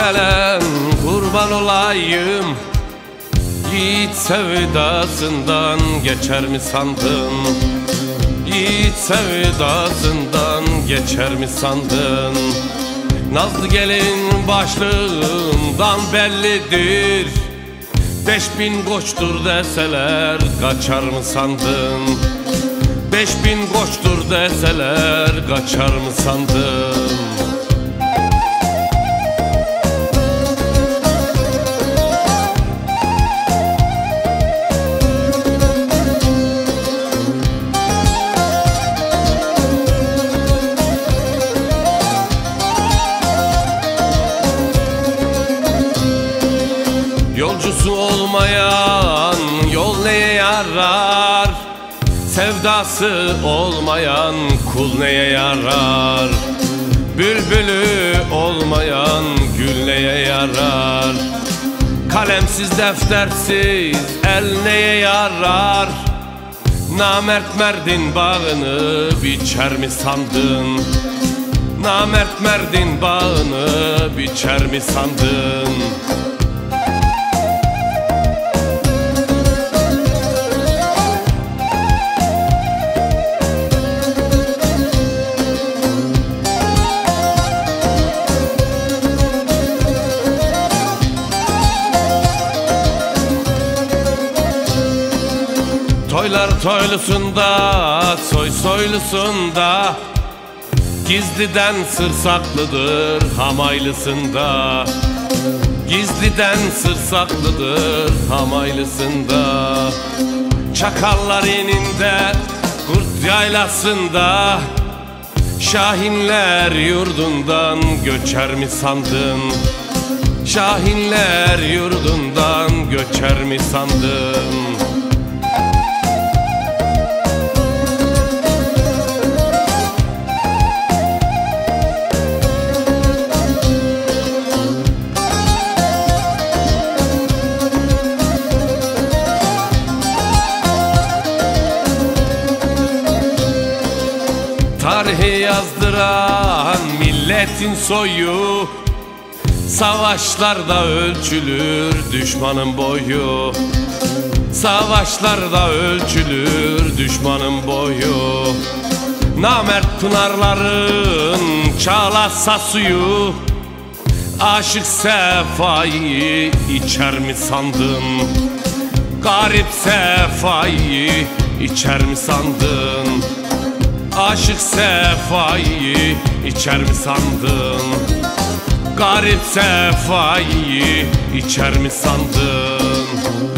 felen kurban olayım. Yiğit sevdasından geçer mi sandın? Yiğit sevdasından geçer mi sandın? Nazlı gelin başlığından bellidir. 5000 koçtur deseler kaçar mı sandın? 5000 koçtur deseler kaçar mı sandın? Yolcusu olmayan yol neye yarar? Sevdası olmayan kul neye yarar? Bülbülü olmayan gül neye yarar? Kalemsiz deftersiz el neye yarar? Namert merdin bağını biçer mi sandın? Namert merdin bağını biçer mi sandın? Toylar toylusunda, soy soylusunda, gizliden sır saklıdır hamaylısında. Gizliden sır saklıdır hamaylısında. Çakallar eninde, kurt yaylasında, şahinler yurdundan göçer mi sandın? Şahinler yurdundan göçer mi sandın? Tarihi yazdıran milletin soyu, savaşlarda ölçülür düşmanın boyu. Savaşlarda ölçülür düşmanın boyu. Namert pınarların çağlasa suyu, aşık sefayı içer mi sandın? Garip sefayı içer mi sandın? Aşık sefayı içer mi sandın? Garip sefayı içer mi sandın?